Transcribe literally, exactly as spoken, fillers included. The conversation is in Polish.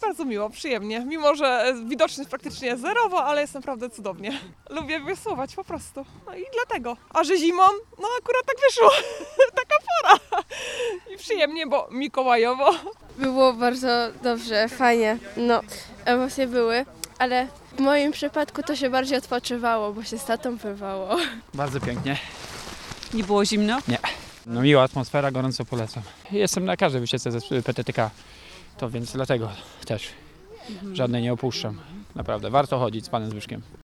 bardzo miło, przyjemnie. Mimo że widoczność praktycznie zerowo, ale jest naprawdę cudownie. Lubię wiosłować po prostu. No i dlatego. A że zimą? No akurat tak wyszło. Taka pora. I przyjemnie, bo mikołajowo. Było bardzo dobrze, fajnie. No, emocje były, ale w moim przypadku to się bardziej odpoczywało, bo się z tatą pływało. Bardzo pięknie. Nie było zimno? Nie. No miła atmosfera, gorąco polecam. Jestem na każdej wycieczce ze P T T K, to więc dlatego też żadnej nie opuszczam. Naprawdę, warto chodzić z panem Zbyszkiem.